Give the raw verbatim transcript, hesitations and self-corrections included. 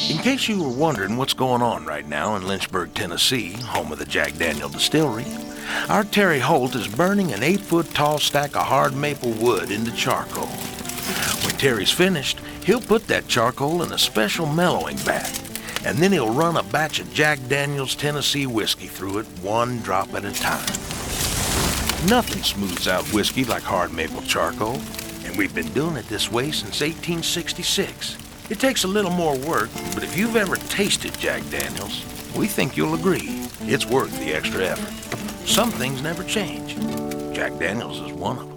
In case you were wondering what's going on right now in Lynchburg, Tennessee, home of the Jack Daniel Distillery, our Terry Holt is burning an eight-foot-tall stack of hard maple wood into charcoal. When Terry's finished, he'll put that charcoal in a special mellowing vat, and then he'll run a batch of Jack Daniel's Tennessee whiskey through it, one drop at a time. Nothing smooths out whiskey like hard maple charcoal, and we've been doing it this way since eighteen sixty-six. It takes a little more work, but if you've ever tasted Jack Daniel's, we think you'll agree it's worth the extra effort. Some things never change. Jack Daniel's is one of them.